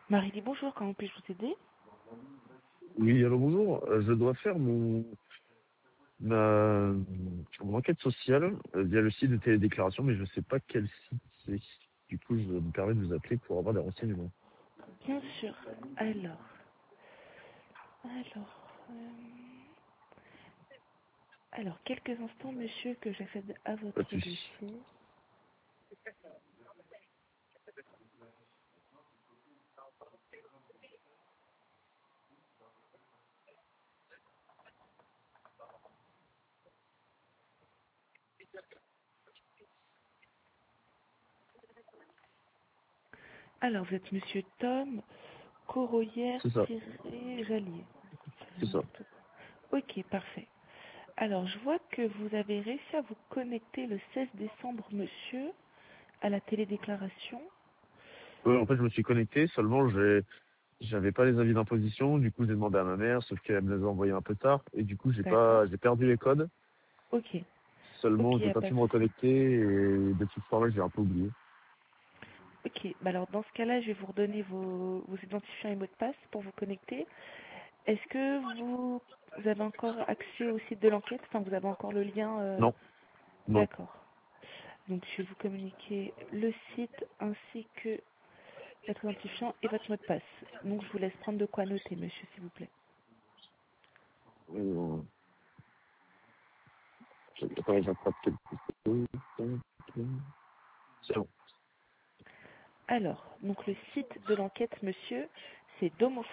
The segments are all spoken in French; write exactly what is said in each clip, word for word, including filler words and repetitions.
Marie dit bonjour, comment puis-je vous aider? Oui, alors bonjour. Euh, Je dois faire mon ma mon enquête sociale euh, via le site de télédéclaration, mais je ne sais pas quel site c'est. Du coup, je me permets de vous appeler pour avoir des renseignements. Bien sûr. Alors, alors, euh, alors, quelques instants, monsieur, que j'accède à Pas de votre souci. dossier. Alors, vous êtes monsieur Tom C'est ça, Corroyère-Jallier. c'est ça. Ok, parfait. Alors, je vois que vous avez réussi à vous connecter le seize décembre, monsieur, à la télédéclaration. Ouais, en fait, je me suis connecté, seulement j'ai j'avais pas les avis d'imposition, du coup j'ai demandé à ma mère, sauf qu'elle me les a envoyés un peu tard, et du coup j'ai D'accord. pas j'ai perdu les codes, Ok. Ok, seulement y j'ai a pas pas pu de me souci. reconnecter et de toute forme j'ai un peu oublié. Ok, bah alors dans ce cas-là, je vais vous redonner vos, vos identifiants et mots de passe pour vous connecter. Est-ce que vous, vous avez encore accès au site de l'enquête? Enfin, vous avez encore le lien euh, Non, non. D'accord. Donc, je vais vous communiquer le site ainsi que votre identifiant et votre mot de passe. Donc, je vous laisse prendre de quoi noter, monsieur, s'il vous plaît. Euh, Attends, j'attrape quelque chose. C'est bon. Alors, donc le site de l'enquête, monsieur, c'est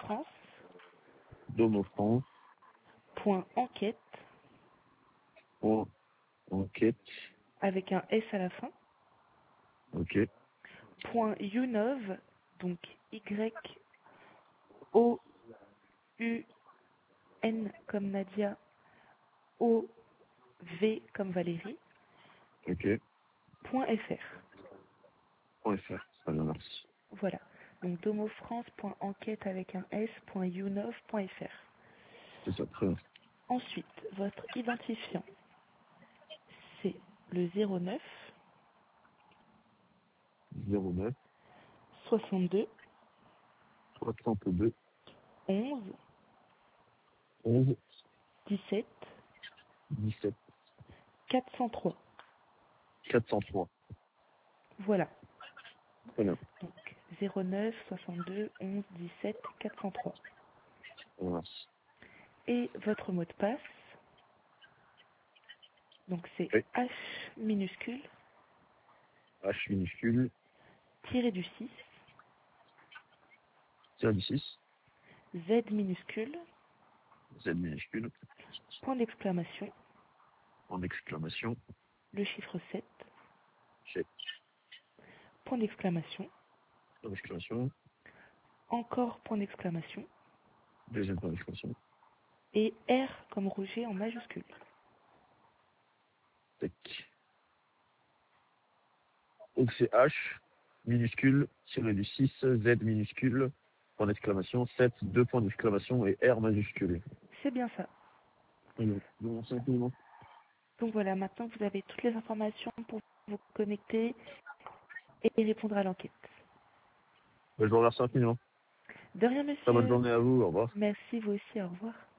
Domo France. domofrance.enquête Point enquête. avec un S à la fin, Ok. point .unov, donc Y O U N comme Nadia, O V comme Valérie, Ok. point .fr. Point fr. Très bien, merci. Voilà. Donc domofrance.enquête avec un s.unov.fr. C'est ça, très bien. Ensuite, votre identifiant, c'est le zéro neuf zéro neuf soixante-deux soixante-deux onze onze dix-sept dix-sept quatre cent trois. quatre cent trois. Voilà. Très bien. Donc zéro neuf soixante-deux onze dix-sept quatre cent trois. Très bien, merci. Et votre mot de passe, donc c'est Oui. H minuscule, H minuscule, tiré du six, tiré du six, Z minuscule, Z minuscule, point d'exclamation, en exclamation, le chiffre sept, chèque, point d'exclamation, en exclamation, encore point d'exclamation, deuxième point d'exclamation, et R comme Roger en majuscule. tac. Donc c'est H minuscule, tiré du six, Z minuscule, point d'exclamation, sept, deux points d'exclamation et R majuscule. C'est bien ça. Très bien. Bon, c'est infiniment. Donc voilà, maintenant vous avez toutes les informations pour vous connecter et répondre à l'enquête. Ben, je vous remercie infiniment. De rien, Très bonne monsieur. journée à vous. Au revoir. Merci, vous aussi, au revoir.